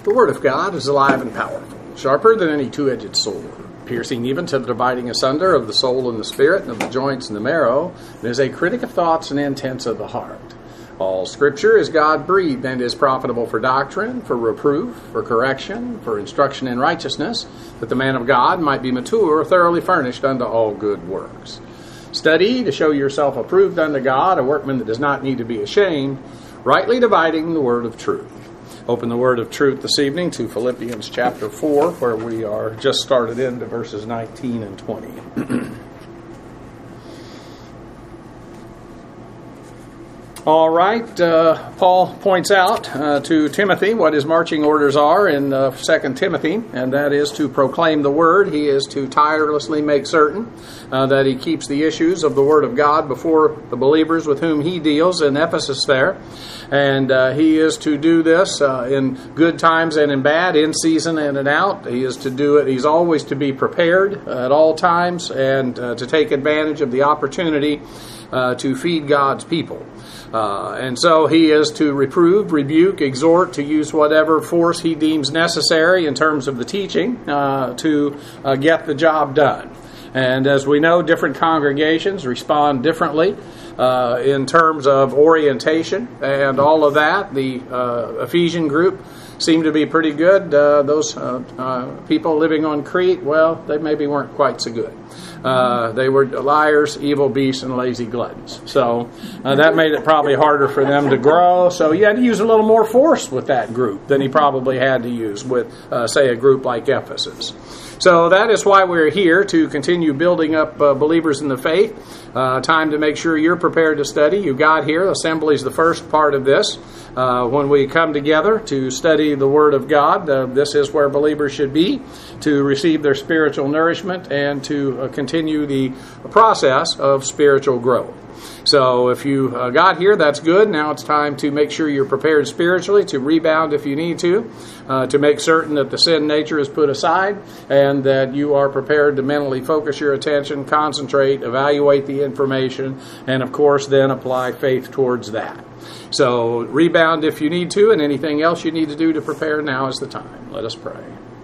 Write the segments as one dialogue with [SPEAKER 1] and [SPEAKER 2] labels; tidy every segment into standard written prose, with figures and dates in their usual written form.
[SPEAKER 1] The Word of God is alive and powerful, sharper than any two-edged sword, piercing even to the dividing asunder of the soul and the spirit, and of the joints and the marrow, and is a critic of thoughts and intents of the heart. All Scripture is God-breathed and is profitable for doctrine, for reproof, for correction, for instruction in righteousness, that the man of God might be mature, thoroughly furnished unto all good works. Study to show yourself approved unto God, a workman that does not need to be ashamed, rightly dividing the word of truth. Open the word of truth this evening to Philippians chapter 4, where we are just started into verses 19 and 20. All right, Paul points out to Timothy what his marching orders are in 2 Timothy, and that is to proclaim the word. He is to tirelessly make certain that he keeps the issues of the word of God before the believers with whom he deals in Ephesus there. And he is to do this in good times and in bad, in season and in out. He is to do it. He's always to be prepared at all times and to take advantage of the opportunity to feed God's people. And so he is to reprove, rebuke, exhort, to use whatever force he deems necessary in terms of the teaching to get the job done. And as we know, different congregations respond differently in terms of orientation and all of that. The Ephesian group seemed to be pretty good. Those people living on Crete, well, they maybe weren't quite so good. They were liars, evil beasts, and lazy gluttons. So that made it probably harder for them to grow. So you had to use a little more force with that group than he probably had to use with, say, a group like Ephesus. So that is why we're here, to continue building up believers in the faith. Time to make sure you're prepared to study. You got here. Assembly is the first part of this. When we come together to study the Word of God, this is where believers should be, to receive their spiritual nourishment and to continue the process of spiritual growth. So if you got here, that's good. Now it's time to make sure you're prepared spiritually, to rebound if you need to make certain that the sin nature is put aside and that you are prepared to mentally focus your attention, concentrate, evaluate the information, and of course then apply faith towards that. So rebound if you need to, and anything else you need to do to prepare, now is the time. Let us pray.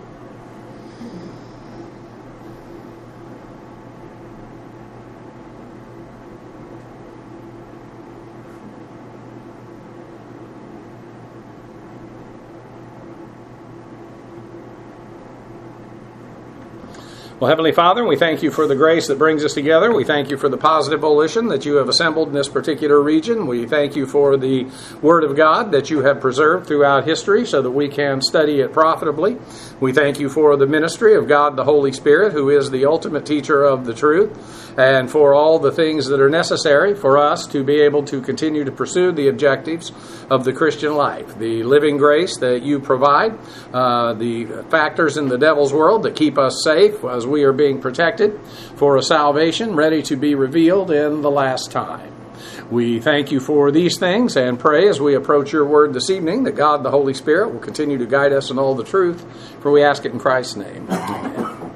[SPEAKER 1] Well, Heavenly Father, we thank you for the grace that brings us together. We thank you for the positive volition that you have assembled in this particular region. We thank you for the Word of God that you have preserved throughout history so that we can study it profitably. We thank you for the ministry of God the Holy Spirit, who is the ultimate teacher of the truth, and for all the things that are necessary for us to be able to continue to pursue the objectives of the Christian life. The living grace that you provide, the factors in the devil's world that keep us safe as we are being protected for a salvation ready to be revealed in the last time. We thank you for these things and pray as we approach your word this evening that God the Holy Spirit will continue to guide us in all the truth, for we ask it in Christ's name. Amen.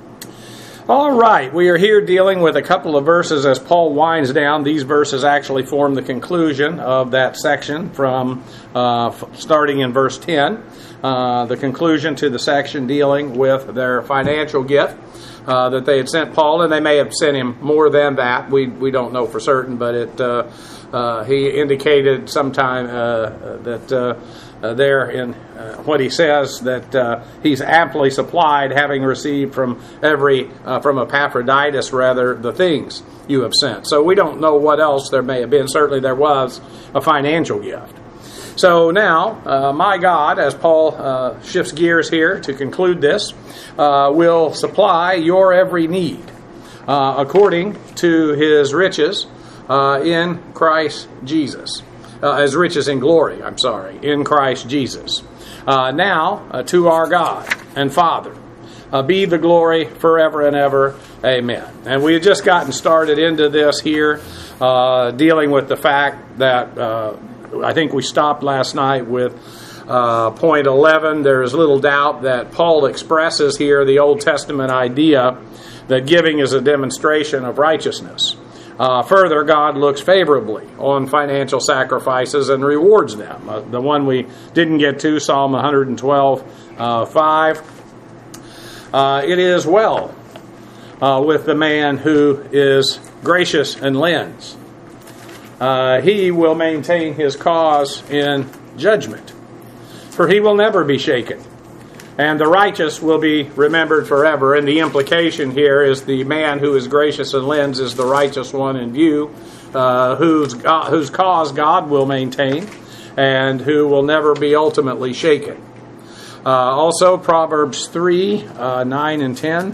[SPEAKER 1] All right, we are here dealing with a couple of verses as Paul winds down. These verses actually form the conclusion of that section from starting in verse 10. The conclusion to the section dealing with their financial gift that they had sent Paul, and they may have sent him more than that. We don't know for certain, but he indicated sometime that there in what he says that he's amply supplied, having received from Epaphroditus the things you have sent. So we don't know what else there may have been. Certainly there was a financial gift. So now, my God, as Paul shifts gears here to conclude this, will supply your every need according to his riches in Christ Jesus. As riches in glory, in Christ Jesus. Now, to our God and Father, be the glory forever and ever. Amen. And we had just gotten started into this here, dealing with the fact that I think we stopped last night with point 11. There is little doubt that Paul expresses here the Old Testament idea that giving is a demonstration of righteousness. Further, God looks favorably on financial sacrifices and rewards them. The one we didn't get to, Psalm 112:5. It is well with the man who is gracious and lends. He will maintain his cause in judgment, for he will never be shaken. And the righteous will be remembered forever. And the implication here is the man who is gracious and lends is the righteous one in view, whose cause God will maintain, and who will never be ultimately shaken. Also, Proverbs 3, 9 and 10.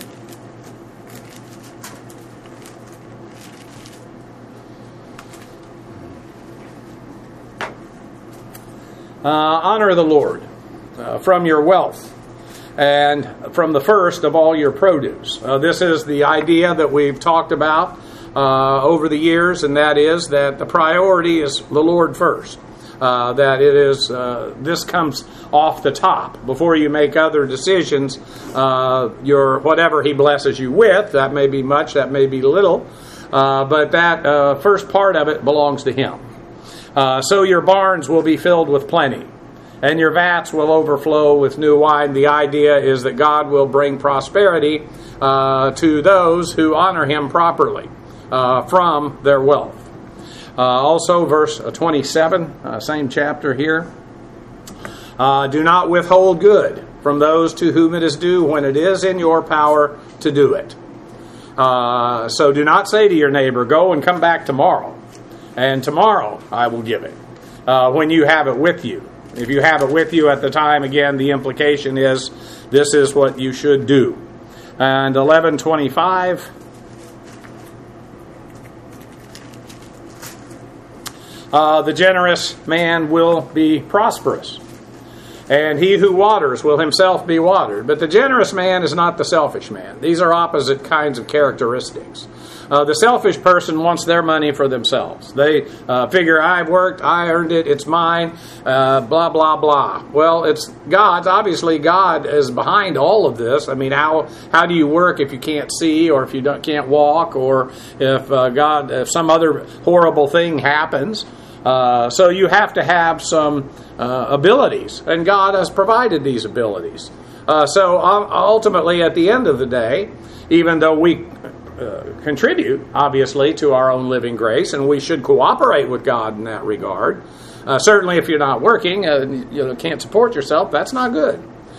[SPEAKER 1] Honor the Lord from your wealth and from the first of all your produce. This is the idea that we've talked about over the years, and that is that the priority is the Lord first. That it is this comes off the top before you make other decisions. Your whatever He blesses you with, that may be much, that may be little, but that first part of it belongs to Him. So your barns will be filled with plenty, and your vats will overflow with new wine. The idea is that God will bring prosperity to those who honor Him properly from their wealth. Also, verse 27, same chapter here. Do not withhold good from those to whom it is due when it is in your power to do it. So do not say to your neighbor, go and come back tomorrow, and tomorrow I will give it, when you have it with you. If you have it with you at the time, again, the implication is this is what you should do. And 11:25. The generous man will be prosperous, and he who waters will himself be watered. But the generous man is not the selfish man. These are opposite kinds of characteristics. The selfish person wants their money for themselves. They figure, I've worked, I earned it, it's mine, blah, blah, blah. Well, it's God's. Obviously, God is behind all of this. I mean, how do you work if you can't see, or if you can't walk, or if some other horrible thing happens? So you have to have some abilities, and God has provided these abilities. So ultimately, at the end of the day, even though we contribute, obviously, to our own living grace, and we should cooperate with God in that regard. Certainly, if you're not working, can't support yourself, that's not good.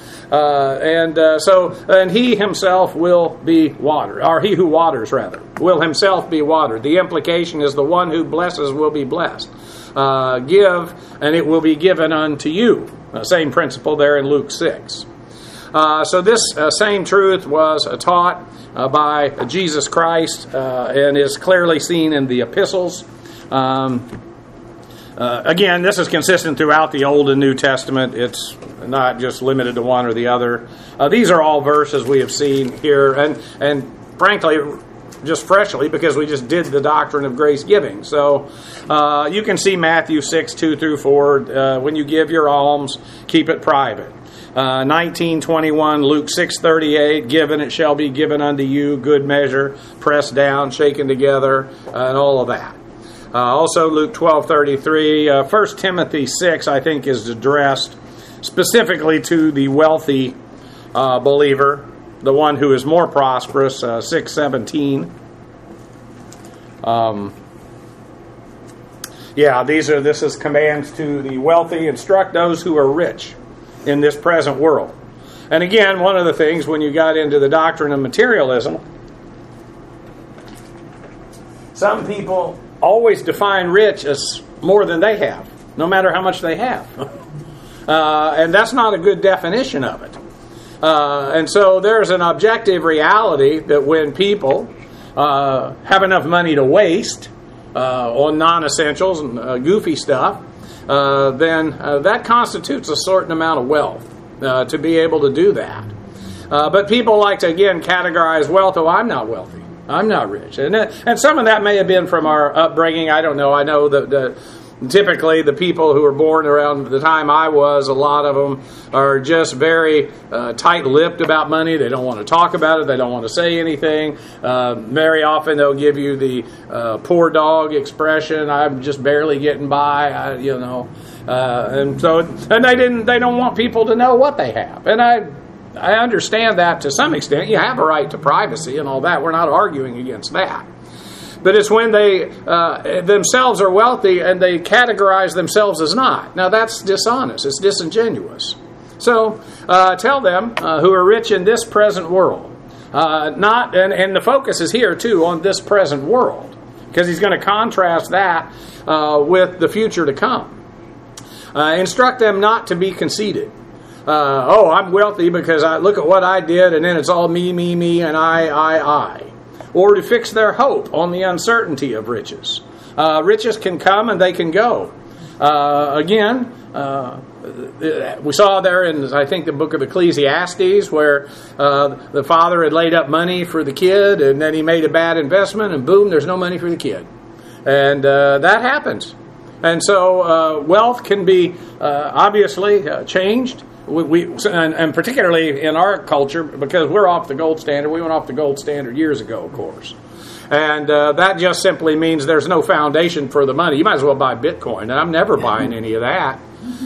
[SPEAKER 1] And he himself will be watered, or he who waters, rather, will himself be watered. The implication is the one who blesses will be blessed. Give, and it will be given unto you. Same principle there in Luke 6. So this same truth was taught by Jesus Christ and is clearly seen in the epistles. Again, this is consistent throughout the Old and New Testament. It's not just limited to one or the other. These are all verses we have seen here, and frankly, just freshly, because we just did the doctrine of grace giving. So you can see Matthew 6, 2 through 4. When you give your alms, keep it private. 19:21, Luke 6:38, given it shall be given unto you, good measure, pressed down, shaken together, and all of that. Also Luke 12:33, 1 Timothy 6, I think, is addressed specifically to the wealthy believer, the one who is more prosperous, 6:17. This is commands to the wealthy, instruct those who are rich in this present world. And again, one of the things when you got into the doctrine of materialism, some people always define rich as more than they have, no matter how much they have. And that's not a good definition of it. And so there's an objective reality that when people have enough money to waste on non-essentials and goofy stuff, then that constitutes a certain amount of wealth to be able to do that. But people like to, again, categorize wealth. Oh, I'm not wealthy. I'm not rich. And some of that may have been from our upbringing. I don't know. I know that Typically, the people who were born around the time I was, a lot of them are just very tight-lipped about money. They don't want to talk about it. They don't want to say anything. Very often, they'll give you the poor dog expression. I'm just barely getting by, and they don't want people to know what they have. And I understand that to some extent. You have a right to privacy and all that. We're not arguing against that. But it's when they themselves are wealthy and they categorize themselves as not. Now that's dishonest. It's disingenuous. So tell them who are rich in this present world. And the focus is here too on this present world, because he's going to contrast that with the future to come. Instruct them not to be conceited. I'm wealthy because I look at what I did, and then it's all me, and I. Or to fix their hope on the uncertainty of riches. Riches can come and they can go. We saw there in, I think, the book of Ecclesiastes, where the father had laid up money for the kid, and then he made a bad investment, and boom, there's no money for the kid. And that happens. And so wealth can be obviously changed. And particularly in our culture, because we're off the gold standard. We went off the gold standard years ago, of course. And that just simply means there's no foundation for the money. You might as well buy Bitcoin, and I'm never buying any of that.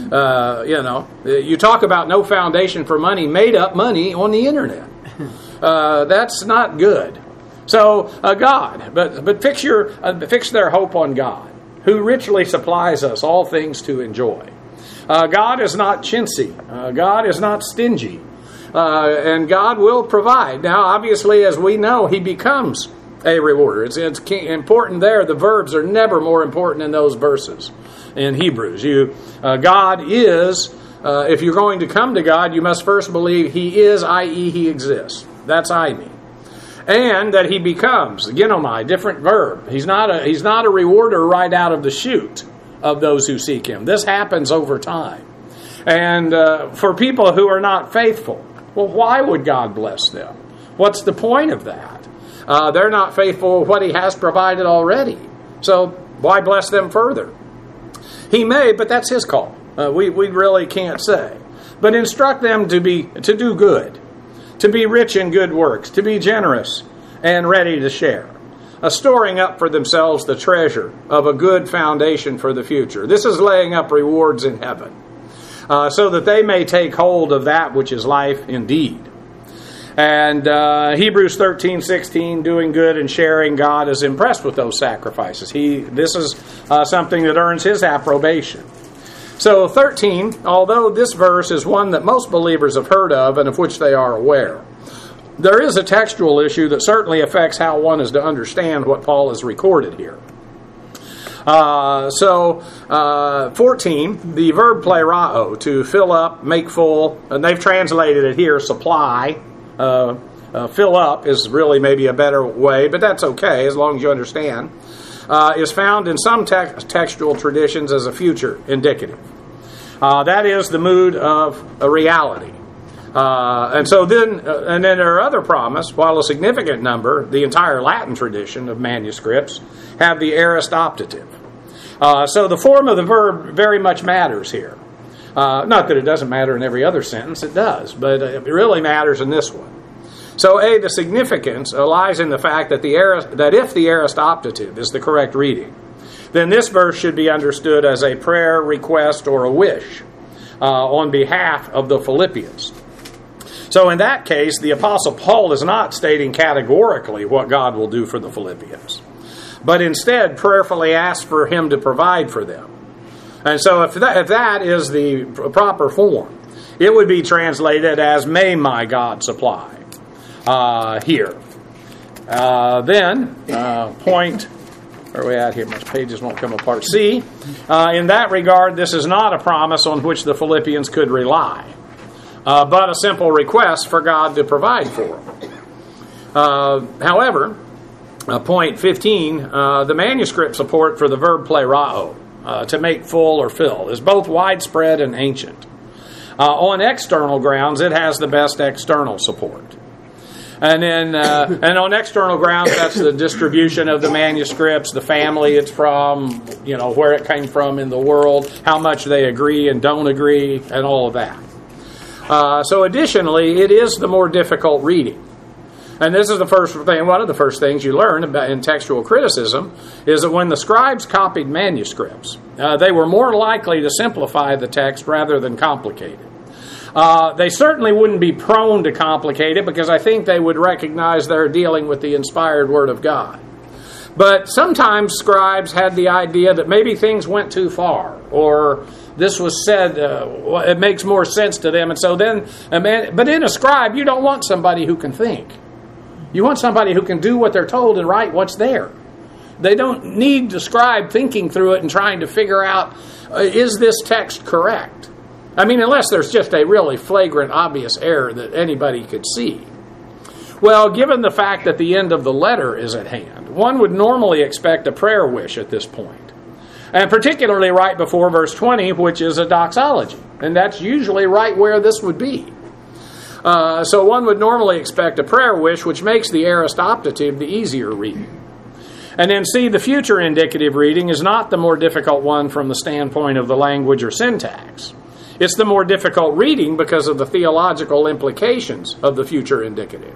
[SPEAKER 1] You talk about no foundation for money, made up money on the internet. That's not good. So God, but fix their hope on God, who richly supplies us all things to enjoy. God is not chintzy. God is not stingy. And God will provide. Now, obviously, as we know, he becomes a rewarder. It's important there. The verbs are never more important in those verses in Hebrews. God is, if you're going to come to God, you must first believe he is, i.e. he exists. That's I mean. And that he becomes, genomai, different verb. He's not a rewarder right out of the chute of those who seek him. This happens over time. And for people who are not faithful, well, why would God bless them? What's the point of that? They're not faithful with what he has provided already. So why bless them further? He may, but that's his call. We really can't say. But instruct them to do good, to be rich in good works, to be generous and ready to share. Storing up for themselves the treasure of a good foundation for the future. This is laying up rewards in heaven, so that they may take hold of that which is life indeed. And Hebrews 13:16, doing good and sharing, God is impressed with those sacrifices. This is something that earns his approbation. So 13, although this verse is one that most believers have heard of and of which they are aware, there is a textual issue that certainly affects how one is to understand what Paul has recorded here. 14, the verb plerao, to fill up, make full, and they've translated it here, supply. Fill up is really maybe a better way, but that's okay as long as you understand, is found in some textual traditions as a future indicative. That is the mood of a reality. And then there are other promise, while a significant number, the entire Latin tradition of manuscripts, have the aorist optative. So the form of the verb very much matters here. Not that it doesn't matter in every other sentence, it does, but it really matters in this one. So the significance lies in the fact that if the aorist optative is the correct reading, then this verse should be understood as a prayer, request, or a wish on behalf of the Philippians. So in that case, the Apostle Paul is not stating categorically what God will do for the Philippians, but instead prayerfully asks for him to provide for them. And so if that is the proper form, it would be translated as, may my God supply, here. Point, where are we at here? My pages won't come apart. C, in that regard, this is not a promise on which the Philippians could rely, but a simple request for God to provide for them. However, point 15, the manuscript support for the verb plerao, to make full or fill, is both widespread and ancient. On external grounds, it has the best external support. And then, and on external grounds, that's the distribution of the manuscripts, the family it's from, where it came from in the world, how much they agree and don't agree, and all of that. So additionally, it is the more difficult reading. And this is the first thing, one of the first things you learn about in textual criticism, is that when the scribes copied manuscripts, they were more likely to simplify the text rather than complicate it. They certainly wouldn't be prone to complicate it because I think they would recognize they're dealing with the inspired Word of God. But sometimes scribes had the idea that maybe things went too far, or this was said, it makes more sense to them. And so then, but in a scribe, you don't want somebody who can think. You want somebody who can do what they're told and write what's there. They don't need the scribe thinking through it and trying to figure out, is this text correct? I mean, unless there's just a really flagrant, obvious error that anybody could see. Well, given the fact that the end of the letter is at hand, one would normally expect a prayer wish at this point. And particularly right before verse 20, which is a doxology. And that's usually right where this would be. So one would normally expect a prayer wish, which makes the aorist optative the easier reading. And then see, the future indicative reading is not the more difficult one from the standpoint of the language or syntax. It's the more difficult reading because of the theological implications of the future indicative.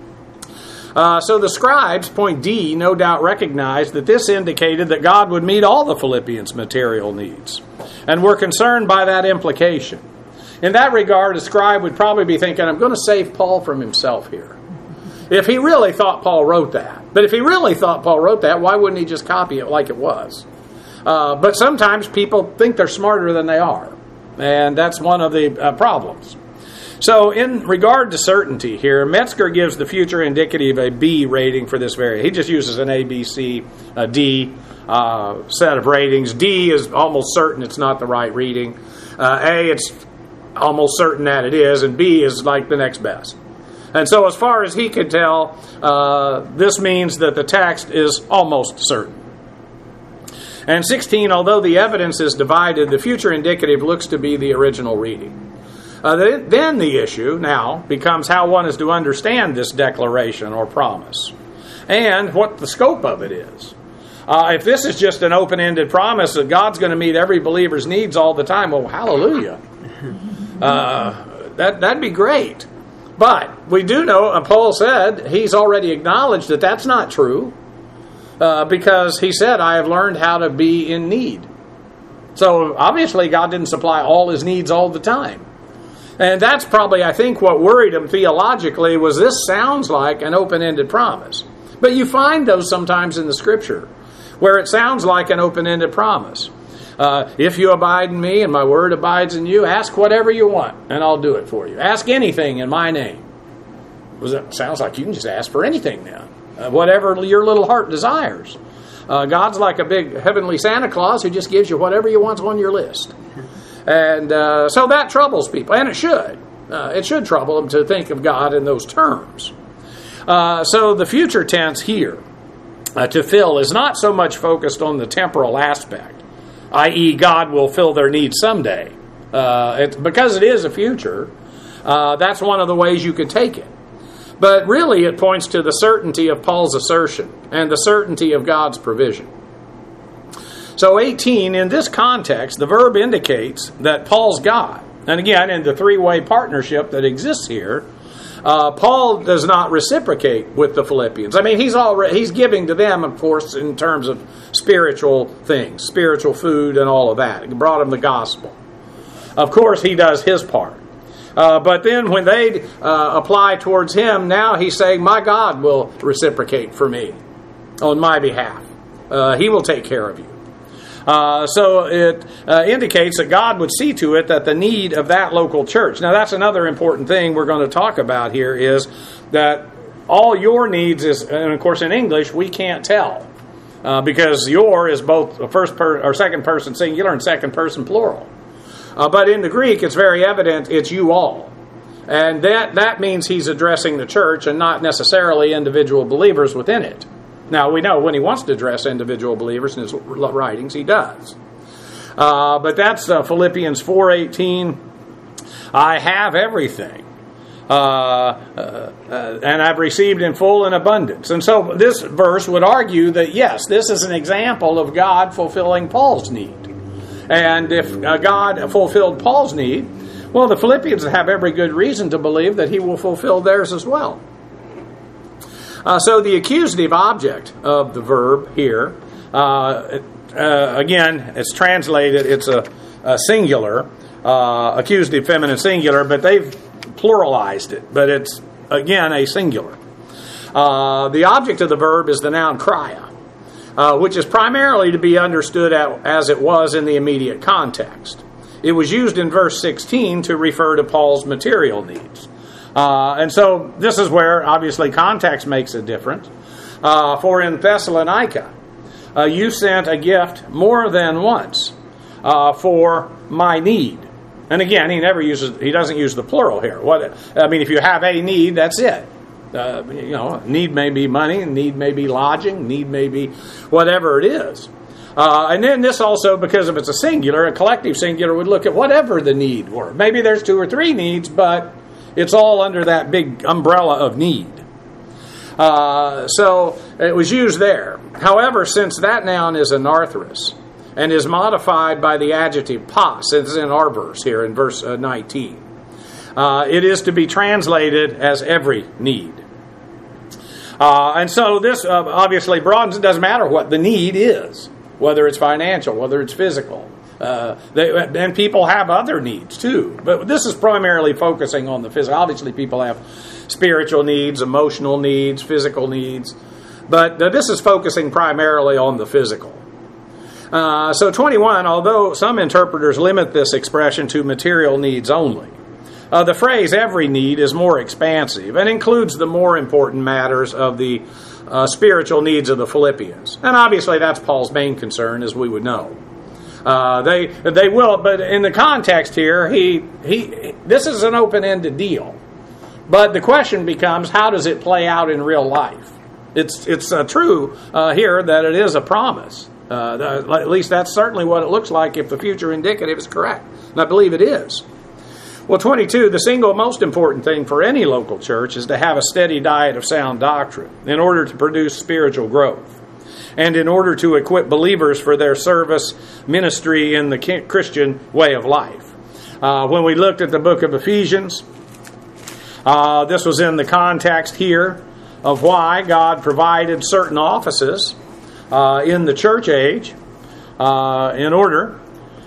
[SPEAKER 1] So the scribes, point D, no doubt recognized that this indicated that God would meet all the Philippians' material needs, and were concerned by that implication. In that regard, a scribe would probably be thinking, I'm going to save Paul from himself here. If he really thought Paul wrote that. But if he really thought Paul wrote that, why wouldn't he just copy it like it was? But sometimes people think they're smarter than they are. And that's one of the problems. So in regard to certainty here, Metzger gives the future indicative a B rating for this variant. He just uses an A, B, C, D set of ratings. D is almost certain it's not the right reading. A, it's almost certain that it is. And B is like the next best. And so as far as he could tell, this means that the text is almost certain. And 16, although the evidence is divided, the future indicative looks to be the original reading. Then the issue now becomes how one is to understand this declaration or promise, and what the scope of it is. If this is just an open-ended promise that God's going to meet every believer's needs all the time, well, hallelujah. That'd be great. But we do know, Paul said, he's already acknowledged that that's not true. Because he said, I have learned how to be in need. So obviously God didn't supply all his needs all the time. And that's probably, I think, what worried him theologically was this sounds like an open-ended promise. But you find those sometimes in the Scripture, where it sounds like an open-ended promise. If you abide in me and my word abides in you, ask whatever you want and I'll do it for you. Ask anything in my name. It sounds like you can just ask for anything now. Whatever your little heart desires. God's like a big heavenly Santa Claus who just gives you whatever you want on your list. And so that troubles people, and it should. It should trouble them to think of God in those terms. So the future tense here, to fill, is not so much focused on the temporal aspect, i.e. God will fill their needs someday. Because it is a future, that's one of the ways you could take it. But really it points to the certainty of Paul's assertion and the certainty of God's provision. So 18, in this context, the verb indicates that Paul's God. And again, in the three-way partnership that exists here, Paul does not reciprocate with the Philippians. I mean, he's giving to them, of course, in terms of spiritual things, spiritual food and all of that. He brought them the gospel. Of course, he does his part. But then when they apply towards him, now he's saying, my God will reciprocate for me on my behalf. He will take care of you. So it indicates that God would see to it that the need of that local church. Now that's another important thing we're going to talk about here is that all your needs is, and of course in English we can't tell because your is both a or second person singular and second person plural. But in the Greek, it's very evident it's you all. And that means he's addressing the church and not necessarily individual believers within it. Now, we know when he wants to address individual believers in his writings, he does. But that's Philippians 4:18. I have everything and I've received in full and abundance. And so this verse would argue that, yes, this is an example of God fulfilling Paul's need. And if God fulfilled Paul's need, well, the Philippians have every good reason to believe that he will fulfill theirs as well. So the accusative object of the verb here, again, it's translated, it's a singular, accusative feminine singular, but they've pluralized it, but it's, again, a singular. The object of the verb is the noun cria, which is primarily to be understood as it was in the immediate context. It was used in verse 16 to refer to Paul's material needs. And so this is where, obviously, context makes a difference. For in Thessalonica, you sent a gift more than once for my need. And again, he doesn't use the plural here. If you have a need, that's it. Need may be money, need may be lodging, need may be whatever it is. And then this also, because if it's a singular, a collective singular would look at whatever the need were. Maybe there's 2 or 3 needs, but it's all under that big umbrella of need. So it was used there. However, since that noun is anarthrous and is modified by the adjective pas, it's in our verse here in verse 19, it is to be translated as every need. And so this obviously broadens. It doesn't matter what the need is, whether it's financial, whether it's physical. And people have other needs too. But this is primarily focusing on the physical. Obviously people have spiritual needs, emotional needs, physical needs. But this is focusing primarily on the physical. So 21, although some interpreters limit this expression to material needs only, the phrase every need is more expansive and includes the more important matters of the spiritual needs of the Philippians. And obviously that's Paul's main concern, as we would know. They will, but in the context here, this is an open-ended deal. But the question becomes, how does it play out in real life? It's true here that it is a promise. At least that's certainly what it looks like if the future indicative is correct. And I believe it is. Well, 22, the single most important thing for any local church is to have a steady diet of sound doctrine in order to produce spiritual growth and in order to equip believers for their service, ministry, in the Christian way of life. When we looked at the book of Ephesians, this was in the context here of why God provided certain offices in the church age in order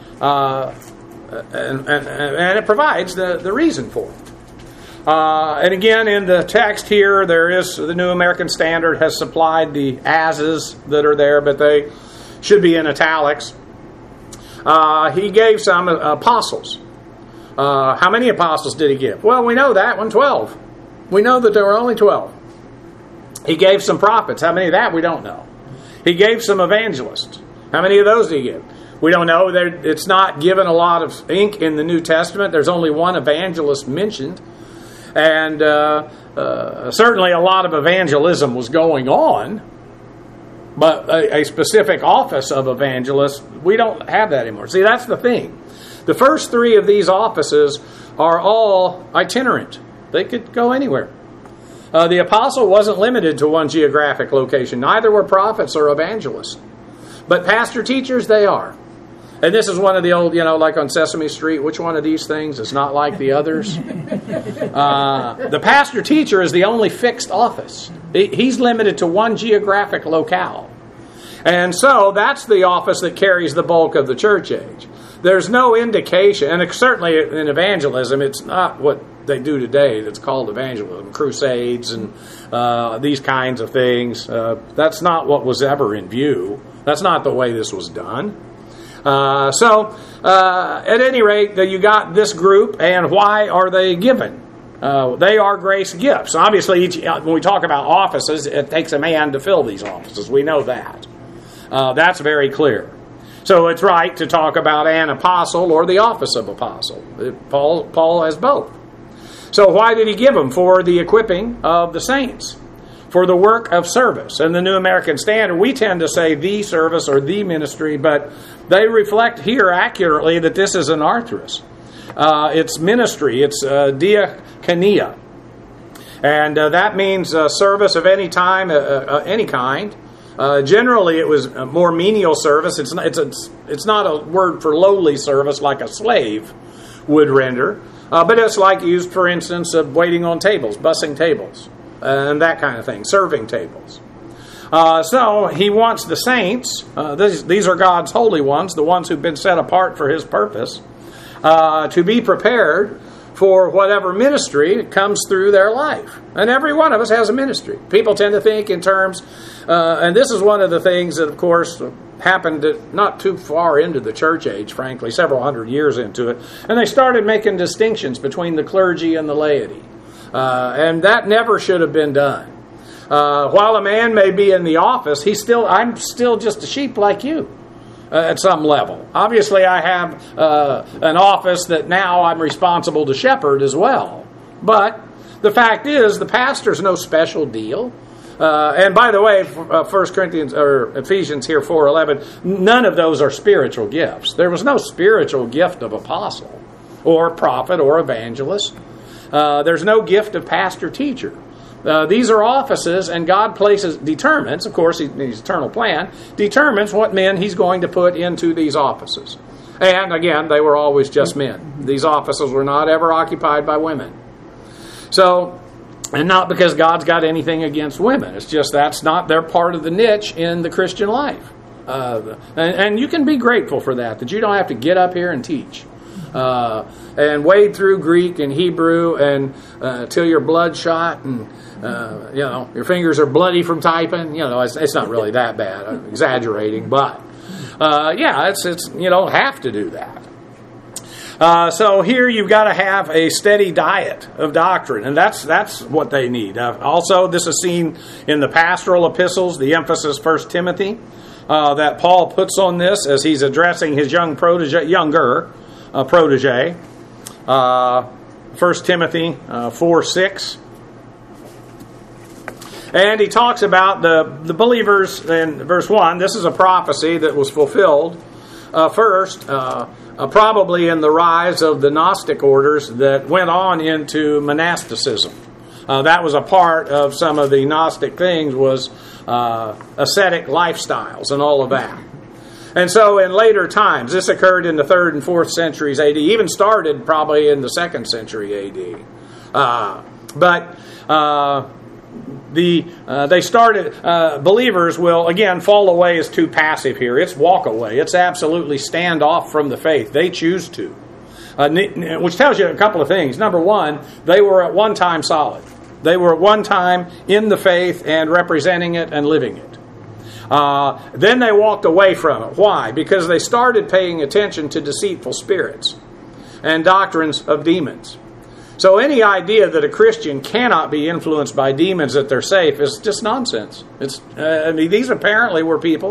[SPEAKER 1] and it provides the reason for it. And again, in the text here, there is the New American Standard has supplied the as's that are there, but they should be in italics. He gave some apostles. How many apostles did he give? Well, we know that one, 12. We know that there were only 12. He gave some prophets. How many of that? We don't know. He gave some evangelists. How many of those did he give? We don't know. It's not given a lot of ink in the New Testament. There's only one evangelist mentioned. And certainly a lot of evangelism was going on. But a specific office of evangelist, we don't have that anymore. See, that's the thing. The first 3 of these offices are all itinerant. They could go anywhere. The apostle wasn't limited to one geographic location. Neither were prophets or evangelists. But pastor teachers, they are. And this is one of the old, like on Sesame Street, which one of these things is not like the others? The pastor teacher is the only fixed office. He's limited to one geographic locale. And so that's the office that carries the bulk of the church age. There's no indication, and certainly in evangelism, it's not what they do today that's called evangelism, crusades and these kinds of things. That's not what was ever in view. That's not the way this was done. At any rate, you got this group, and why are they given? They are grace gifts. Obviously, when we talk about offices, it takes a man to fill these offices. We know that. That's very clear. So it's right to talk about an apostle or the office of apostle. Paul has both. So why did he give them? For the equipping of the saints, for the work of service. In the New American Standard, we tend to say the service or the ministry, but they reflect here accurately that this is anarthrous. It's ministry. It's diakonia. And that means service of any time, any kind. Generally, it was a more menial service. It's not a word for lowly service like a slave would render, but it's like used, for instance, of waiting on tables, bussing tables, and that kind of thing, serving tables. So he wants the saints, these are God's holy ones, the ones who've been set apart for his purpose, to be prepared for whatever ministry comes through their life. And every one of us has a ministry. People tend to think in terms, and this is one of the things that, of course, happened not too far into the church age, frankly, several hundred years into it, and they started making distinctions between the clergy and the laity. And that never should have been done. While a man may be in the office, I'm still just a sheep like you. At some level. Obviously, I have an office that now I'm responsible to shepherd as well. But the fact is, the pastor's no special deal. And by the way, 1 Corinthians or Ephesians here 4:11, none of those are spiritual gifts. There was no spiritual gift of apostle or prophet or evangelist. There's no gift of pastor-teacher. These are offices, and God determines, of course, His eternal plan, determines what men He's going to put into these offices. And again, they were always just men. These offices were not ever occupied by women. So, and not because God's got anything against women. It's just that's not their part of the niche in the Christian life. And you can be grateful for that you don't have to get up here and teach. And wade through Greek and Hebrew and till you're bloodshot and your fingers are bloody from typing. It's not really that bad. I'm exaggerating, but it's you don't have to do that. So here you've got to have a steady diet of doctrine, and that's what they need. Also, this is seen in the pastoral epistles, the emphasis 1 Timothy that Paul puts on this as he's addressing his younger protege. 1 Timothy 4:6. And he talks about the believers in verse 1. This is a prophecy that was fulfilled first, probably in the rise of the Gnostic orders that went on into monasticism. That was a part of some of the Gnostic things, was ascetic lifestyles and all of that. And so in later times, this occurred in the 3rd and 4th centuries AD, even started probably in the 2nd century AD. They started, believers will, again, fall away is too passive here. It's walk away. It's absolutely stand off from the faith. They choose to. Which tells you a couple of things. Number one, they were at one time solid. They were at one time in the faith and representing it and living it. Then they walked away from it. Why? Because they started paying attention to deceitful spirits and doctrines of demons. So any idea that a Christian cannot be influenced by demons, that they're safe, is just nonsense. These apparently were people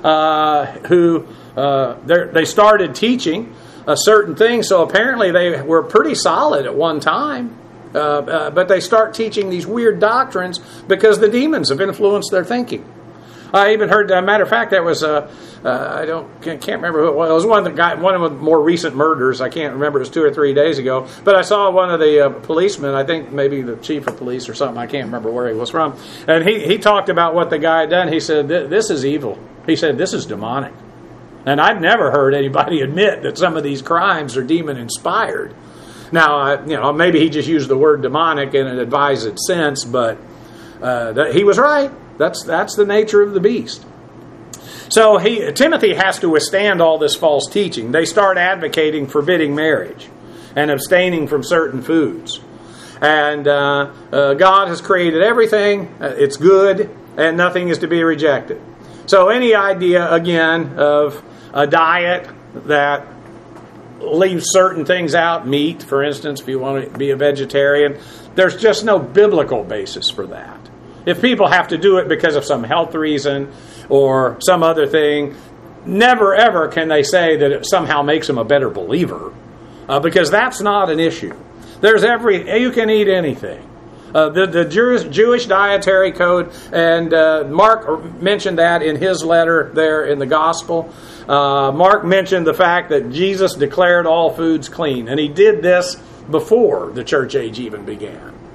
[SPEAKER 1] who they started teaching a certain thing, so apparently they were pretty solid at one time. But they start teaching these weird doctrines because the demons have influenced their thinking. I even heard, as a matter of fact, that was can't remember who it was. It was one of the more recent murders. I can't remember. It was 2 or 3 days ago. But I saw one of the policemen. I think maybe the chief of police or something. I can't remember where he was from. And he talked about what the guy had done. He said, "This is evil." He said, "This is demonic." And I've never heard anybody admit that some of these crimes are demon inspired. Now, maybe he just used the word demonic in an advised sense, but he was right. That's the nature of the beast. So Timothy has to withstand all this false teaching. They start advocating forbidding marriage and abstaining from certain foods. And God has created everything. It's good, and nothing is to be rejected. So any idea, again, of a diet that leaves certain things out, meat, for instance, if you want to be a vegetarian, there's just no biblical basis for that. If people have to do it because of some health reason or some other thing, never ever can they say that it somehow makes them a better believer, because that's not an issue. You can eat anything. The Jewish dietary code, and Mark mentioned that in his letter there in the Gospel. Mark mentioned the fact that Jesus declared all foods clean, and he did this before the church age even began.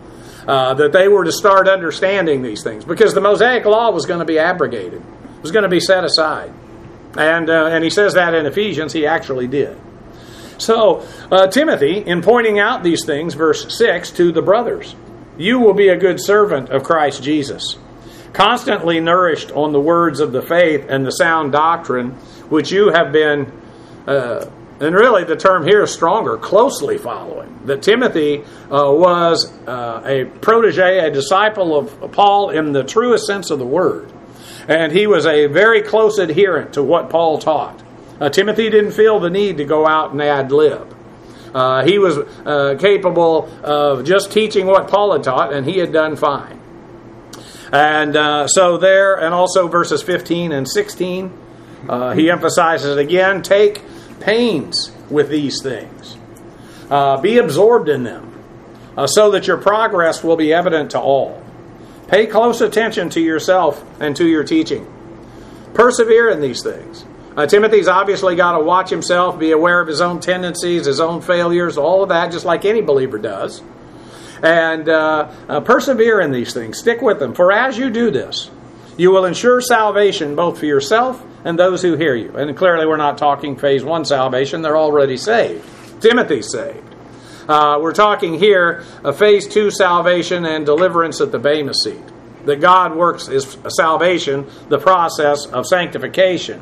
[SPEAKER 1] that they were to start understanding these things, because the Mosaic Law was going to be abrogated. It was going to be set aside. And he says that in Ephesians, he actually did. So, Timothy, in pointing out these things, verse 6, to the brothers, you will be a good servant of Christ Jesus, constantly nourished on the words of the faith and the sound doctrine, which you have been, and really the term here is stronger, closely following. That Timothy was a protege, a disciple of Paul in the truest sense of the word. And he was a very close adherent to what Paul taught. Timothy didn't feel the need to go out and ad lib. He was capable of just teaching what Paul had taught, and he had done fine. And so there, and also verses 15 and 16, he emphasizes again, take pains with these things. Be absorbed in them, so that your progress will be evident to all. Pay close attention to yourself and to your teaching. Persevere in these things. Timothy's obviously got to watch himself, be aware of his own tendencies, his own failures, all of that, just like any believer does. And persevere in these things. Stick with them. For as you do this, you will ensure salvation both for yourself and those who hear you. And clearly we're not talking phase 1 salvation. They're already saved. Timothy's saved. We're talking here phase 2 salvation and deliverance at the Bema seat. That God works is salvation, the process of sanctification.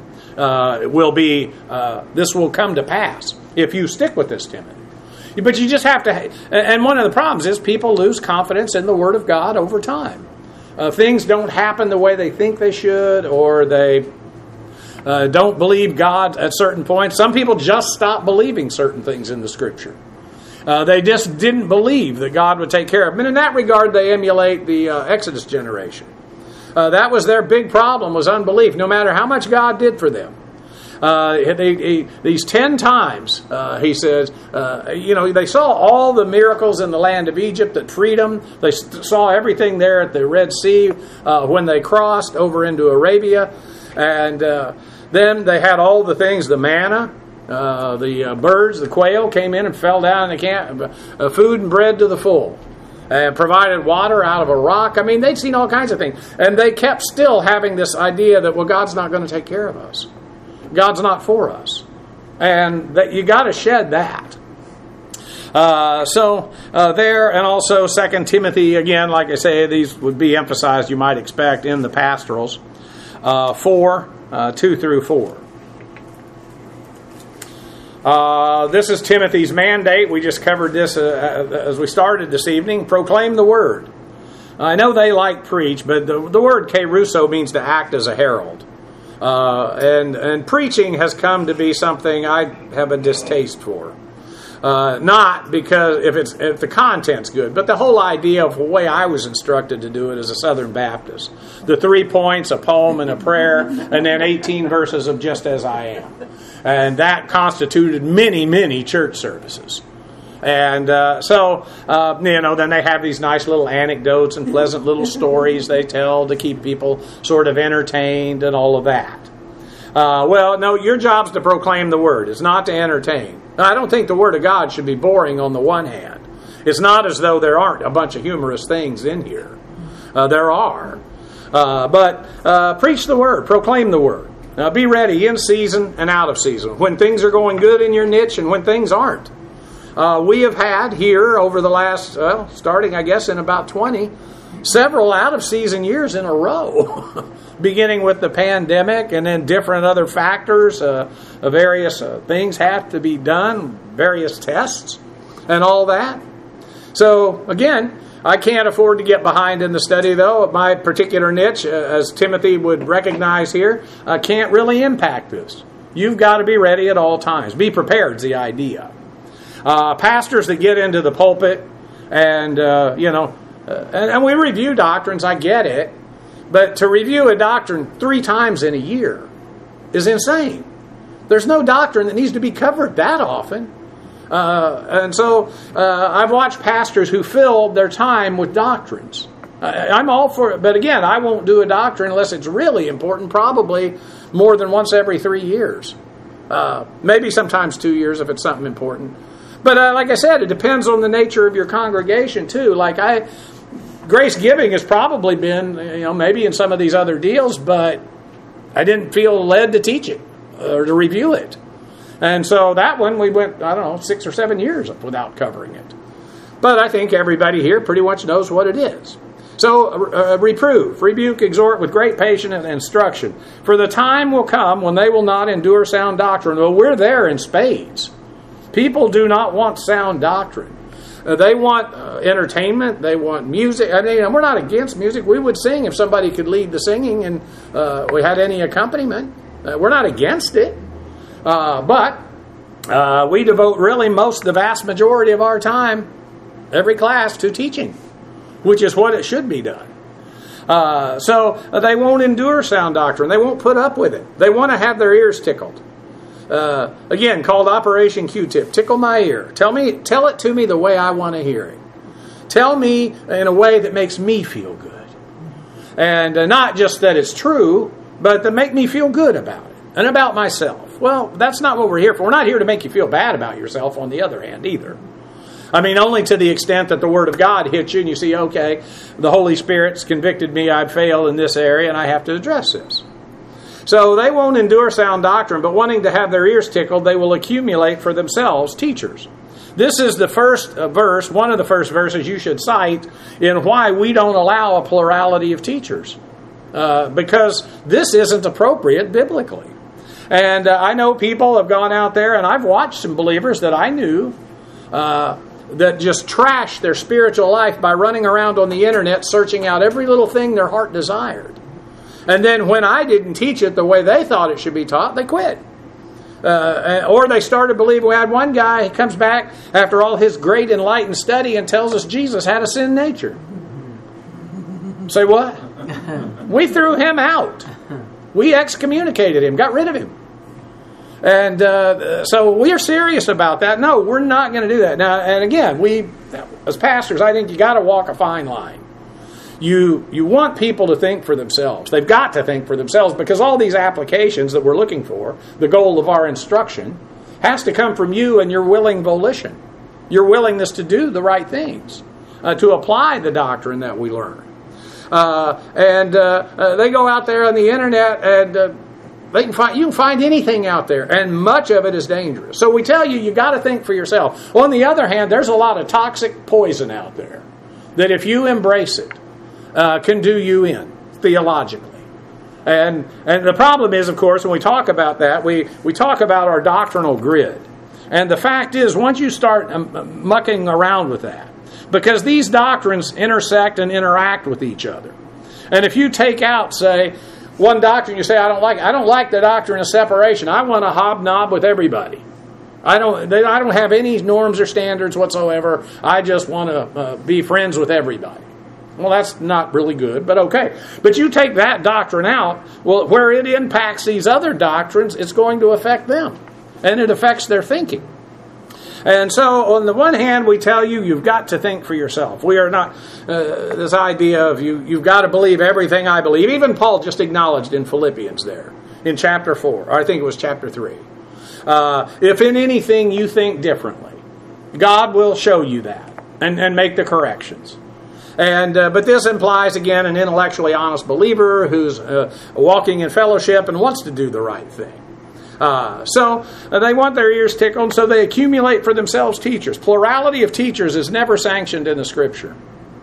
[SPEAKER 1] This will come to pass if you stick with this, Timothy. But you just have to, and one of the problems is people lose confidence in the Word of God over time. Things don't happen the way they think they should, or they don't believe God at certain points. Some people just stop believing certain things in the Scripture. They just didn't believe that God would take care of them. And in that regard, they emulate the Exodus generation. That was their big problem, was unbelief, no matter how much God did for them. These 10 times, he says, they saw all the miracles in the land of Egypt that freed them. They saw everything there at the Red Sea when they crossed over into Arabia. And then they had all the things, the manna, the birds, the quail came in and fell down in the camp, food and bread to the full. Provided water out of a rock. I mean, they'd seen all kinds of things. And they kept still having this idea that, well, God's not going to take care of us. God's not for us. And that you got to shed that. There, and also 2 Timothy, again, like I say, these would be emphasized, you might expect, in the pastorals. 2 through 4. This is Timothy's mandate. We just covered this as we started this evening. Proclaim the word. I know they like preach, but the word kerusso means to act as a herald. And preaching has come to be something I have a distaste for. Not because if the content's good, but the whole idea of the way I was instructed to do it as a Southern Baptist. The 3 points, a poem and a prayer, and then 18 verses of just as I am. And that constituted many, many church services. And then they have these nice little anecdotes and pleasant little stories they tell to keep people sort of entertained and all of that. No, your job's to proclaim the word. It's not to entertain. Now, I don't think the Word of God should be boring on the one hand. It's not as though there aren't a bunch of humorous things in here. There are. But preach the Word. Proclaim the Word. Be ready in season and out of season. When things are going good in your niche and when things aren't. We have had here over the last, starting I guess in about 20, several out-of-season years in a row. Beginning with the pandemic and then different other factors, various things have to be done, various tests and all that. So, again, I can't afford to get behind in the study, though. My particular niche, as Timothy would recognize here, can't really impact this. You've got to be ready at all times. Be prepared is the idea. Pastors that get into the pulpit and, and we review doctrines, I get it. But to review a doctrine 3 times in a year is insane. There's no doctrine that needs to be covered that often. And so I've watched pastors who filled their time with doctrines. I'm all for it. But again, I won't do a doctrine unless it's really important, probably more than once every 3 years. Maybe sometimes 2 years if it's something important. But like I said, it depends on the nature of your congregation too. Like Grace giving has probably been, maybe in some of these other deals, but I didn't feel led to teach it or to review it. And so that one we went, 6 or 7 years without covering it. But I think everybody here pretty much knows what it is. So reprove, rebuke, exhort with great patience and instruction. For the time will come when they will not endure sound doctrine. Well, we're there in spades. People do not want sound doctrine. They want entertainment. They want music. We're not against music. We would sing if somebody could lead the singing and we had any accompaniment. We're not against it. But we devote really the vast majority of our time, every class, to teaching, which is what it should be done. So they won't endure sound doctrine. They won't put up with it. They want to have their ears tickled. Again, called Operation Q-tip. Tickle my ear. Tell it to me the way I want to hear it. Tell me in a way that makes me feel good. And not just that it's true, but to make me feel good about it and about myself. Well, that's not what we're here for. We're not here to make you feel bad about yourself on the other hand either. Only to the extent that the Word of God hits you and you see, okay, the Holy Spirit's convicted me, I've failed in this area and I have to address this. So they won't endure sound doctrine, but wanting to have their ears tickled, they will accumulate for themselves teachers. This is the first verse, one of the first verses you should cite in why we don't allow a plurality of teachers. Because this isn't appropriate biblically. And I know people have gone out there, and I've watched some believers that I knew that just trash their spiritual life by running around on the internet searching out every little thing their heart desired. And then when I didn't teach it the way they thought it should be taught, they quit. Or they started believing. We had one guy, he comes back after all his great enlightened study and tells us Jesus had a sin nature. Say what? We threw him out. We excommunicated him, got rid of him. And so we are serious about that. No, we're not going to do that. Now, and again, we, as pastors, I think you got to walk a fine line. You want people to think for themselves. They've got to think for themselves because all these applications that we're looking for, the goal of our instruction, has to come from you and your willing volition, your willingness to do the right things, to apply the doctrine that we learn. They go out there on the internet and you can find anything out there, and much of it is dangerous. So we tell you got to think for yourself. On the other hand, there's a lot of toxic poison out there that if you embrace it, can do you in theologically. And the problem is, of course, when we talk about that, we talk about our doctrinal grid. And the fact is, once you start mucking around with that, because these doctrines intersect and interact with each other. And if you take out, say, one doctrine, you say, I don't like the doctrine of separation. I want to hobnob with everybody. I don't have any norms or standards whatsoever. I just want to be friends with everybody. Well, that's not really good, but okay. But you take that doctrine out, well, where it impacts these other doctrines, it's going to affect them. And it affects their thinking. And so, on the one hand, we tell you, you've got to think for yourself. We are not, this idea of you've got to believe everything I believe. Even Paul just acknowledged in Philippians there, in chapter 4, or I think it was chapter 3. If in anything you think differently, God will show you that and make the corrections. But this implies, again, an intellectually honest believer who's walking in fellowship and wants to do the right thing. So they want their ears tickled, so they accumulate for themselves teachers. Plurality of teachers is never sanctioned in the Scripture.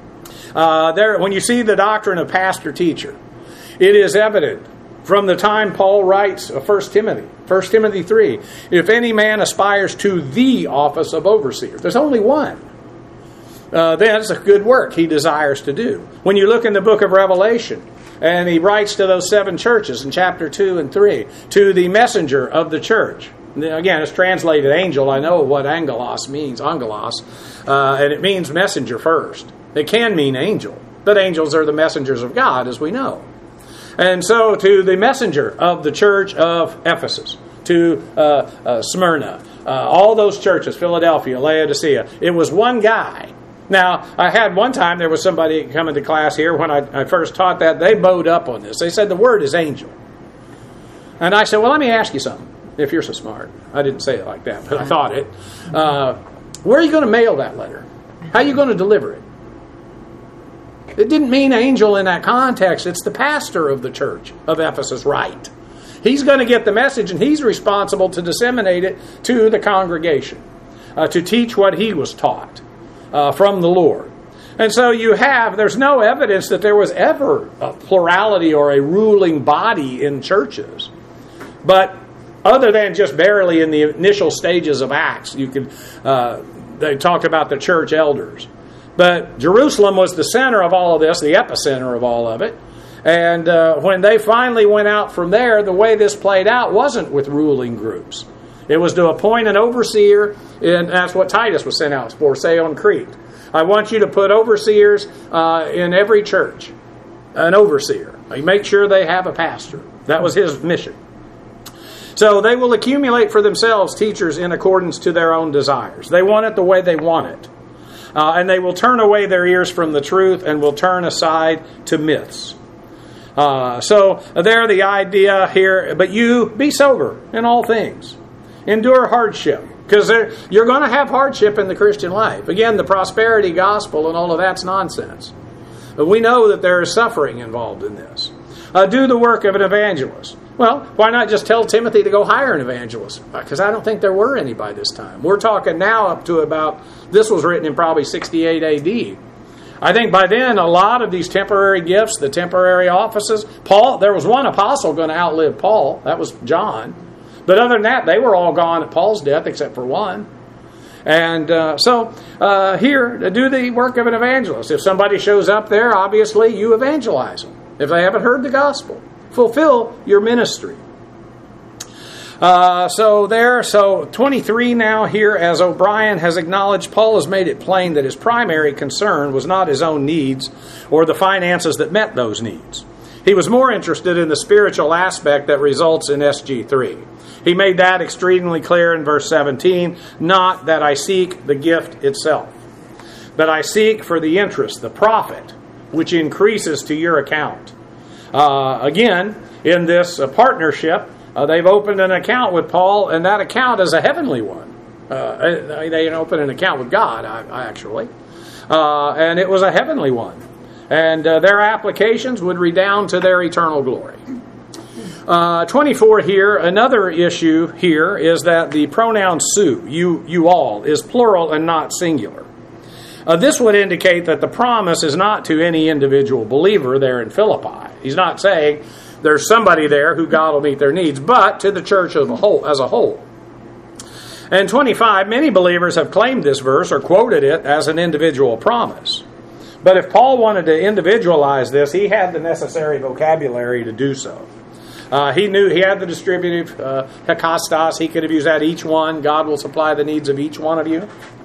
[SPEAKER 1] When you see the doctrine of pastor-teacher, it is evident from the time Paul writes 1 Timothy 3, if any man aspires to the office of overseer, there's only one. That's a good work he desires to do. When you look in the book of Revelation, and he writes to those 7 churches in chapter 2 and 3, to the messenger of the church. Again, it's translated angel. I know what angelos means, and it means messenger first. It can mean angel, but angels are the messengers of God, as we know. And so to the messenger of the church of Ephesus, to Smyrna, all those churches, Philadelphia, Laodicea, it was one guy. Now, I had one time, there was somebody coming to class here when I first taught that. They bowed up on this. They said the word is angel. And I said, well, let me ask you something, if you're so smart. I didn't say it like that, but I thought it. Where are you going to mail that letter? How are you going to deliver it? It didn't mean angel in that context. It's the pastor of the church of Ephesus, right? He's going to get the message, and he's responsible to disseminate it to the congregation, to teach what he was taught from the Lord. And so there's no evidence that there was ever a plurality or a ruling body in churches. But other than just barely in the initial stages of Acts, they talked about the church elders. But Jerusalem was the center of all of this, the epicenter of all of it. And when they finally went out from there, the way this played out wasn't with ruling groups. It was to appoint an overseer, and that's what Titus was sent out for, say on Crete. I want you to put overseers in every church, an overseer. You make sure they have a pastor. That was his mission. So they will accumulate for themselves teachers in accordance to their own desires. They want it the way they want it. And they will turn away their ears from the truth and will turn aside to myths. So there the idea here, but you be sober in all things. Endure hardship. Because you're going to have hardship in the Christian life. Again, the prosperity gospel and all of that's nonsense. But we know that there is suffering involved in this. Do the work of an evangelist. Well, why not just tell Timothy to go hire an evangelist? Because I don't think there were any by this time. We're talking now up to about, this was written in probably 68 AD. I think by then a lot of these temporary gifts, the temporary offices, there was one apostle going to outlive Paul. That was John. But other than that, they were all gone at Paul's death except for one. And so here, do the work of an evangelist. If somebody shows up there, obviously you evangelize them. If they haven't heard the gospel, fulfill your ministry. So 23 now here, as O'Brien has acknowledged, Paul has made it plain that his primary concern was not his own needs or the finances that met those needs. He was more interested in the spiritual aspect that results in SG3. He made that extremely clear in verse 17, not that I seek the gift itself, but I seek for the interest, the profit, which increases to your account. Again, in this partnership, they've opened an account with Paul, and that account is a heavenly one. They opened an account with God, actually, and it was a heavenly one. And their applications would redound to their eternal glory. 24 here, another issue here is that the pronoun su, you all, is plural and not singular. This would indicate that the promise is not to any individual believer there in Philippi. He's not saying there's somebody there who God will meet their needs, but to the church as a whole. And 25, many believers have claimed this verse or quoted it as an individual promise. But if Paul wanted to individualize this, he had the necessary vocabulary to do so. He knew he had the distributive hekastos. He could have used that each one. God will supply the needs of each one of you.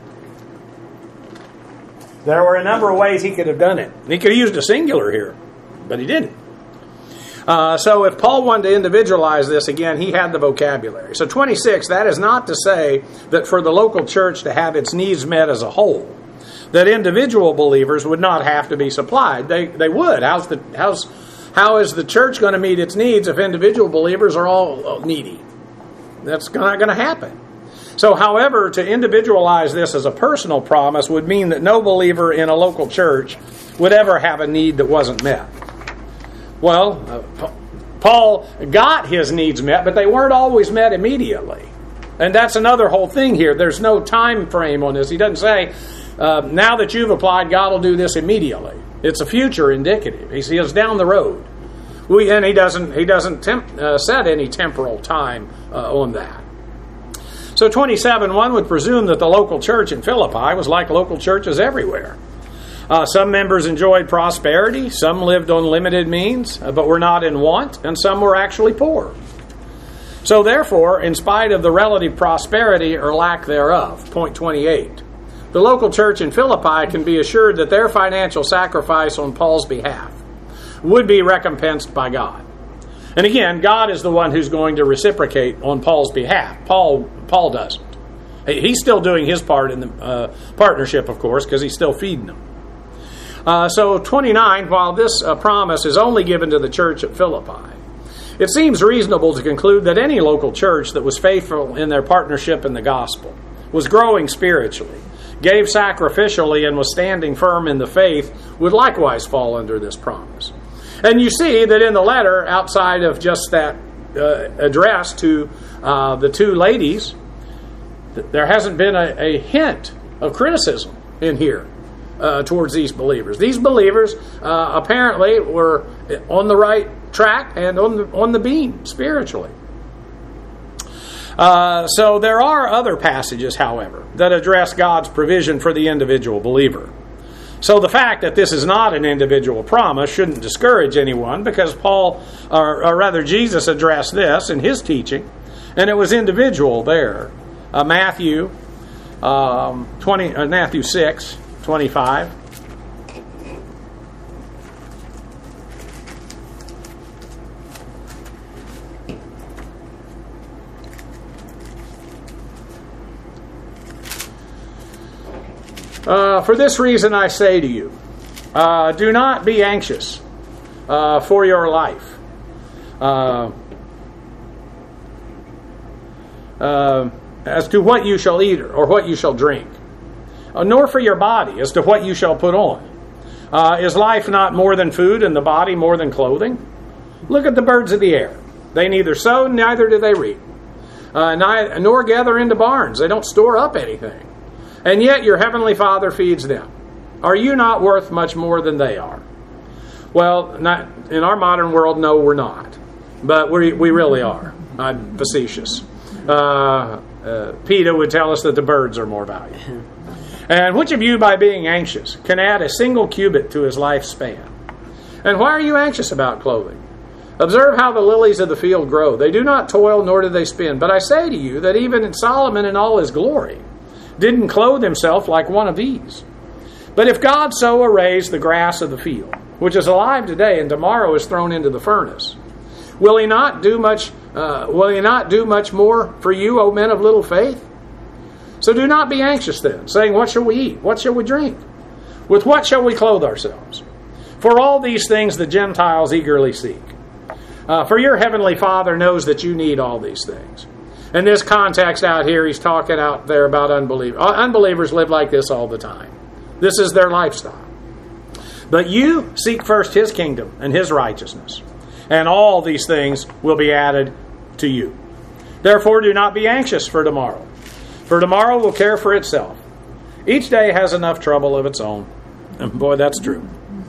[SPEAKER 1] There were a number of ways he could have done it. He could have used a singular here, but he didn't. So if Paul wanted to individualize this, again, he had the vocabulary. So 26, that is not to say that for the local church to have its needs met as a whole, that individual believers would not have to be supplied. They would. How is the church going to meet its needs if individual believers are all needy? That's not going to happen. So, however, to individualize this as a personal promise would mean that no believer in a local church would ever have a need that wasn't met. Well, Paul got his needs met, but they weren't always met immediately. And that's another whole thing here. There's no time frame on this. He doesn't say, now that you've applied, God will do this immediately. It's a future indicative. He says down the road. And he doesn't set any temporal time on that. So 27, one would presume that the local church in Philippi was like local churches everywhere. Some members enjoyed prosperity, some lived on limited means, but were not in want, and some were actually poor. So therefore, in spite of the relative prosperity or lack thereof, point 28, the local church in Philippi can be assured that their financial sacrifice on Paul's behalf would be recompensed by God. And again, God is the one who's going to reciprocate on Paul's behalf. Paul doesn't. He's still doing his part in the partnership, of course, because he's still feeding them. So 29, while this promise is only given to the church at Philippi, it seems reasonable to conclude that any local church that was faithful in their partnership in the gospel was growing spiritually, gave sacrificially, and was standing firm in the faith would likewise fall under this promise. And you see that in the letter, outside of just that address to the two ladies, there hasn't been a hint of criticism in here towards these believers. These believers apparently were on the right track and on the beam spiritually. So there are other passages, however, that address God's provision for the individual believer. So the fact that this is not an individual promise shouldn't discourage anyone, because Jesus addressed this in his teaching, and it was individual there. Matthew 6:25. For this reason I say to you, do not be anxious for your life, as to what you shall eat or what you shall drink, nor for your body as to what you shall put on. Is life not more than food, and the body more than clothing? Look at the birds of the air. They neither sow, neither do they reap, nor gather into barns. They don't store up anything. And yet your heavenly Father feeds them. Are you not worth much more than they are? Well, not in our modern world, no, we're not. But we really are. I'm facetious. PETA would tell us that the birds are more valuable. And which of you, by being anxious, can add a single cubit to his lifespan? And why are you anxious about clothing? Observe how the lilies of the field grow. They do not toil, nor do they spin. But I say to you that even Solomon in all his glory didn't clothe himself like one of these. But if God so arrays the grass of the field, which is alive today and tomorrow is thrown into the furnace, will he not do much more for you, O men of little faith? So do not be anxious then, saying, what shall we eat? What shall we drink? With what shall we clothe ourselves? For all these things the Gentiles eagerly seek. For your heavenly Father knows that you need all these things. In this context out here, he's talking out there about unbelievers. Unbelievers live like this all the time. This is their lifestyle. But you seek first his kingdom and his righteousness, and all these things will be added to you. Therefore, do not be anxious for tomorrow will care for itself. Each day has enough trouble of its own. And boy, that's true.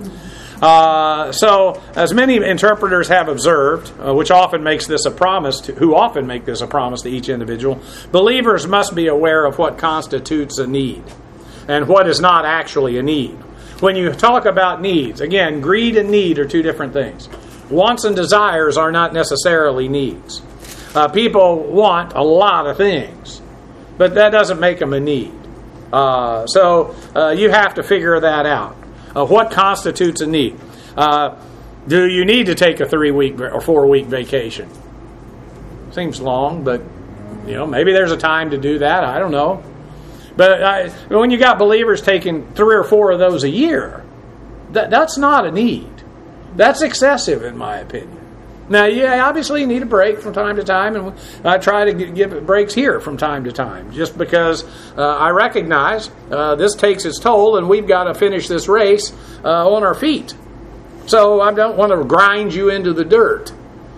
[SPEAKER 1] So, as many interpreters have observed, which often makes this a promise to each individual, believers must be aware of what constitutes a need and what is not actually a need. When you talk about needs, again, greed and need are two different things. Wants and desires are not necessarily needs. People want a lot of things, but that doesn't make them a need. So you have to figure that out. What constitutes a need? Do you need to take a 3-week or 4-week vacation? Seems long, but maybe there's a time to do that. I don't know. But when you got believers taking 3 or 4 of those a year, that's not a need. That's excessive, in my opinion. Now, obviously you need a break from time to time, and I try to give breaks here from time to time, just because I recognize this takes its toll, and we've got to finish this race on our feet. So I don't want to grind you into the dirt.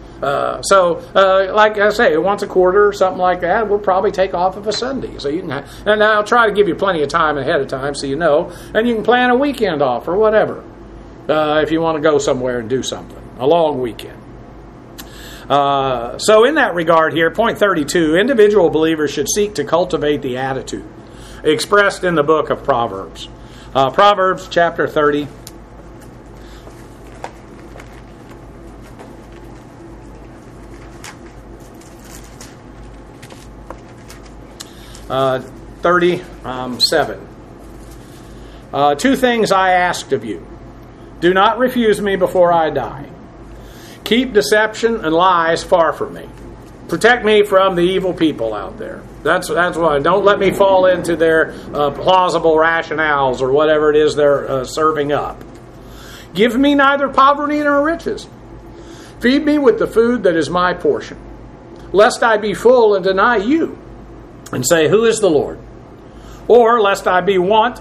[SPEAKER 1] Like I say, once a quarter or something like that, we'll probably take off of a Sunday. So you can, and I'll try to give you plenty of time ahead of time, so you know, and you can plan a weekend off or whatever if you want to go somewhere and do something, a long weekend. So in that regard here, point 32, individual believers should seek to cultivate the attitude expressed in the book of Proverbs. Proverbs chapter 30. Uh, 37. 2 things I asked of you. Do not refuse me before I die. Keep deception and lies far from me. Protect me from the evil people out there. That's why. Don't let me fall into their plausible rationales or whatever it is they're serving up. Give me neither poverty nor riches. Feed me with the food that is my portion, lest I be full and deny you, and say, who is the Lord? Or lest I be in want,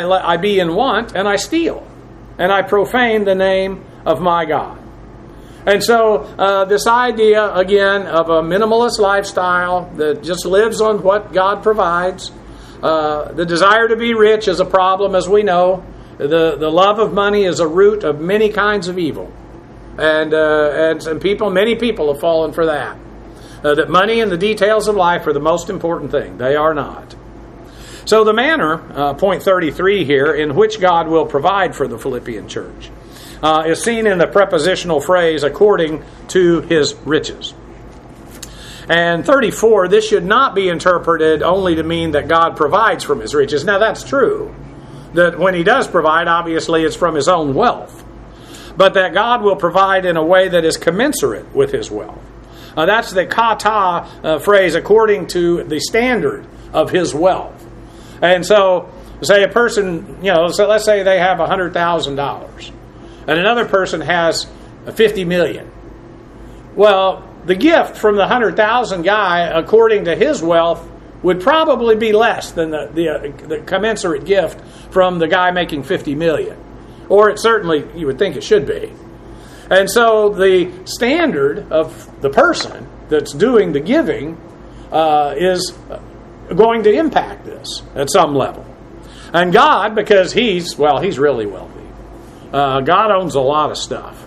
[SPEAKER 1] and I steal, and I profane the name of my God. And so this idea, again, of a minimalist lifestyle that just lives on what God provides. The desire to be rich is a problem, as we know. The love of money is a root of many kinds of evil. And many people have fallen for that. That money and the details of life are the most important thing. They are not. So the manner, point 33 here, in which God will provide for the Philippian church, is seen in the prepositional phrase, according to his riches. And 34, this should not be interpreted only to mean that God provides from his riches. Now that's true. That when he does provide, obviously it's from his own wealth. But that God will provide in a way that is commensurate with his wealth. That's the kata phrase, according to the standard of his wealth. And so, say a person, so let's say they have $100,000. And another person has $50 million. Well, the gift from the 100,000 guy, according to his wealth, would probably be less than the commensurate gift from the guy making $50 million. Or it certainly, you would think it should be. And so the standard of the person that's doing the giving is going to impact this at some level. And God, because he's really wealthy. God owns a lot of stuff.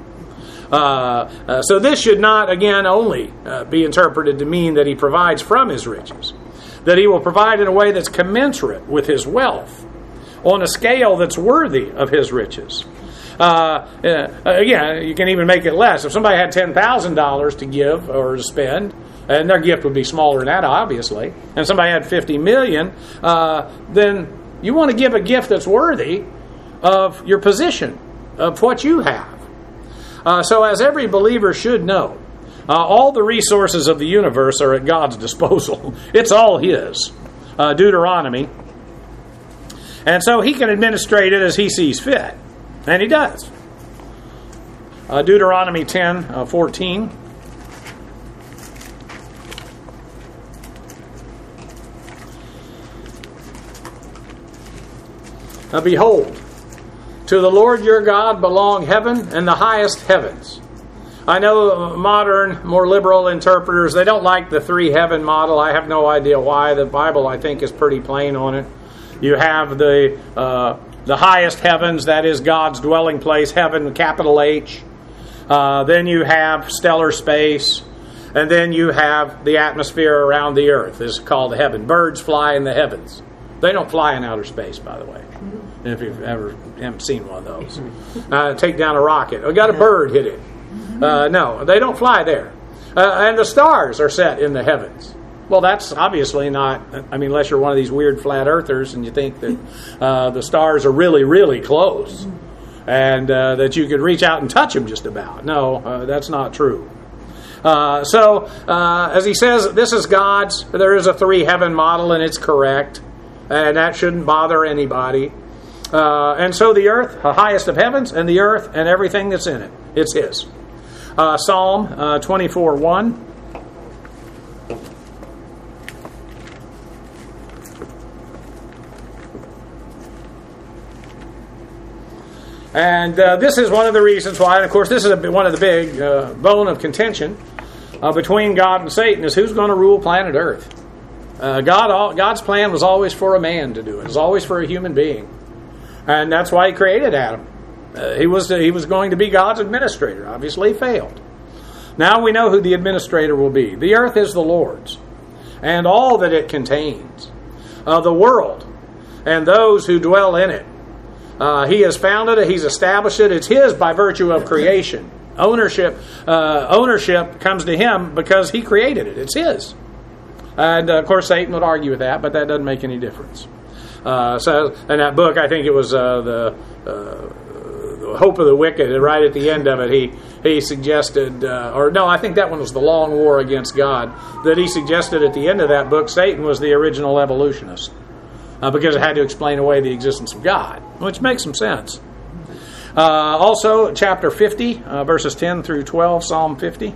[SPEAKER 1] So this should not, again, only be interpreted to mean that he provides from his riches. That he will provide in a way that's commensurate with his wealth, on a scale that's worthy of his riches. Again, you can even make it less. If somebody had $10,000 to give or to spend, and their gift would be smaller than that, obviously, and somebody had $50 million, then you want to give a gift that's worthy of your position, of what you have. So as every believer should know, all the resources of the universe are at God's disposal. It's all his. Deuteronomy. And so he can administrate it as he sees fit. And he does. Deuteronomy 10:14. Behold, to the Lord your God belong heaven and the highest heavens. I know modern, more liberal interpreters, they don't like the three heaven model. I have no idea why. The Bible, I think, is pretty plain on it. You have the highest heavens, that is God's dwelling place, heaven, capital H. Then you have stellar space. And then you have the atmosphere around the earth. This is called heaven. Birds fly in the heavens. They don't fly in outer space, by the way. If you've ever haven't seen one of those. Take down a rocket. Oh, got a bird hit it. No, they don't fly there. And the stars are set in the heavens. Well, that's obviously not, unless you're one of these weird flat earthers and you think that the stars are really, really close and that you could reach out and touch them just about. No, that's not true. So, as he says, this is God's. There is a three heaven model and it's correct. And that shouldn't bother anybody. And so the earth, the highest of heavens, and the earth and everything that's in it, it's his. Psalm 24:1. And this is one of the reasons why, and of course this is one of the big bone of contention between God and Satan, is who's going to rule planet Earth. God's plan was always for a man to do it. It was always for a human being. And that's why he created Adam. He was going to be God's administrator. Obviously he failed. Now we know who the administrator will be. The earth is the Lord's, and all that it contains. The world and those who dwell in it. He has founded it. He's established it. It's his by virtue of creation. Ownership comes to him because he created it. It's his. And of course Satan would argue with that, but that doesn't make any difference. So in that book, I think it was the Hope of the Wicked, and right at the end of it, he suggested, I think that one was The Long War Against God, that he suggested at the end of that book, Satan was the original evolutionist, because it had to explain away the existence of God, which makes some sense. Also, chapter 50, verses 10 through 12, Psalm 50.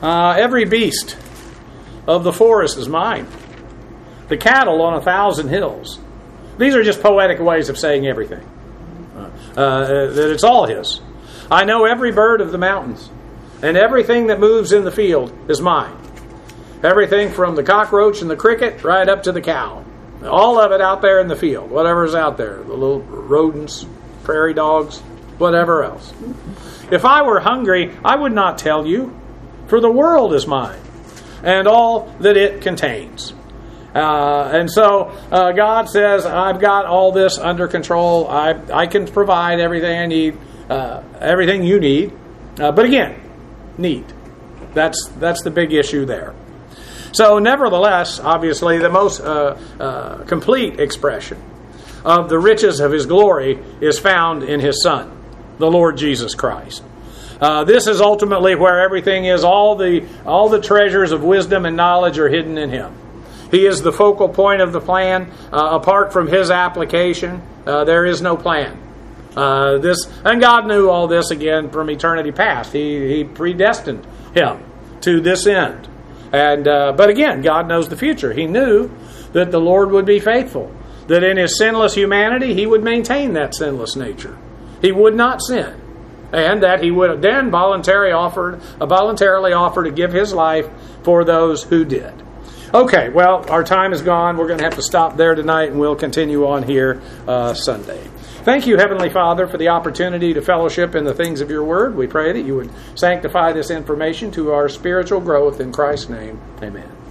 [SPEAKER 1] Every beast of the forest is mine. The cattle on 1,000 hills. These are just poetic ways of saying everything. That it's all his. I know every bird of the mountains, and everything that moves in the field is mine. Everything from the cockroach and the cricket right up to the cow. All of it out there in the field, whatever's out there. The little rodents, prairie dogs, whatever else. If I were hungry, I would not tell you, for the world is mine, and all that it contains. And so God says, I've got all this under control. I can provide everything I need, everything you need. But again, need. That's the big issue there. So nevertheless, obviously, the most complete expression of the riches of His glory is found in His Son, the Lord Jesus Christ. This is ultimately where everything is. All the treasures of wisdom and knowledge are hidden in Him. He is the focal point of the plan. Apart from His application, there is no plan. And God knew all this again from eternity past. He predestined Him to this end. But again, God knows the future. He knew that the Lord would be faithful, that in His sinless humanity He would maintain that sinless nature. He would not sin, and that He would then voluntarily offer to give His life for those who did. Okay, well, our time is gone. We're going to have to stop there tonight, and we'll continue on here Sunday. Thank you, Heavenly Father, for the opportunity to fellowship in the things of your word. We pray that you would sanctify this information to our spiritual growth in Christ's name. Amen.